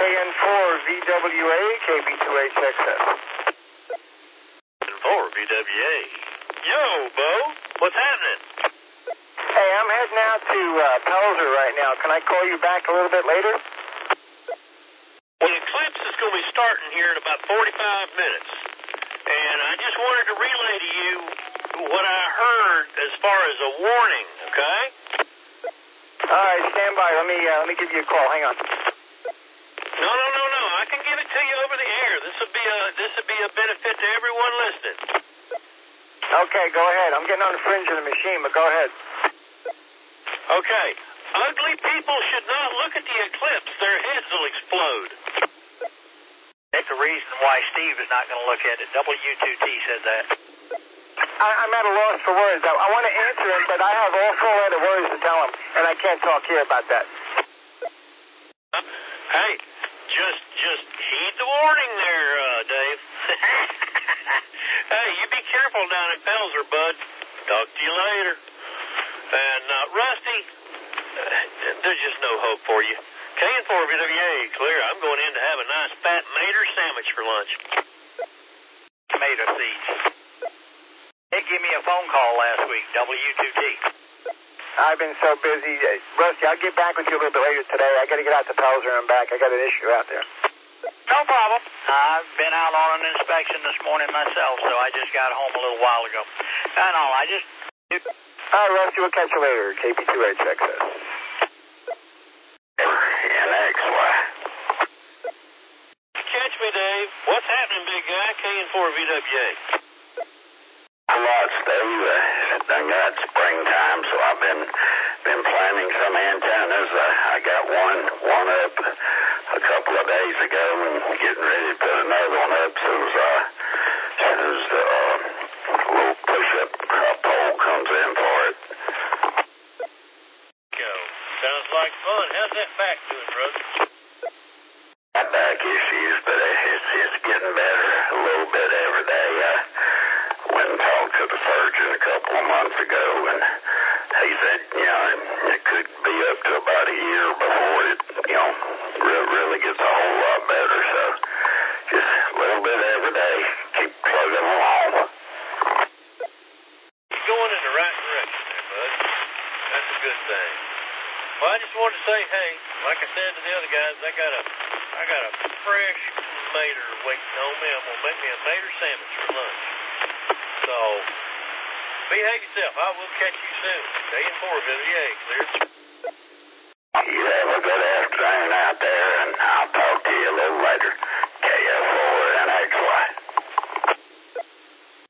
KN4VWA, KB2HXS. KN4VWA. Yo, Bo, what's happening? Hey, I'm heading out to Pelzer right now. Can I call you back a little bit later? Well, the eclipse is going to be starting here in about 45 minutes. And I just wanted to relay to you what I heard as far as a warning, okay? All right, stand by. Let me give you a call. Hang on. No. I can give it to you over the air. This would be a benefit to everyone listening. Okay, go ahead. I'm getting on the fringe of the machine, but go ahead. Okay. Ugly people should not look at the eclipse. Their heads will explode. That's the reason why Steve is not going to look at it. W2T said that. I'm at a loss for words. I want to answer him, but I have all 4 other words to tell him, and I can't talk here about that. Hey, just heed the warning there, Dave. Hey, you be careful down in Pelzer, bud. Talk to you later. And, Rusty, there's just no hope for you. KN4VWA, clear. I'm going in to have a nice fat mater sandwich for lunch. Tomato seeds. They gave me a phone call last week, W2T. I've been so busy. Rusty, I'll get back with you a little bit later today. I got to get out to Pelzer and back. I got an issue out there. No problem. I've been out on an inspection this morning myself, so I just got home a little while ago. All right, Rusty, we'll catch you later. KB2HXS. NXY. Catch me, Dave. What's happening, big guy? KN4VWA. A lot, Steve. Done got springtime, so I've been planting some antennas. I got one up a couple of days ago and getting ready to put another one up as soon as the little push-up pole comes in for it. Go. Sounds like fun. How's that back doing, brother? Got back issues, but it's getting better a little bit every day. Went and talked to the surgeon a couple of months ago, and he said, it could be up to about a year before it, really gets a whole lot better. So just a little bit every day, keep plugging along. You're going in the right direction there, bud. That's a good thing. Well, I just wanted to say, hey, like I said to the other guys, I got a fresh mater waiting on me. I'm gonna make me a mater sandwich for lunch. So, behave yourself. I will catch you soon. KN4VWA, clear. You have a good afternoon out there, and I'll talk to you a little later.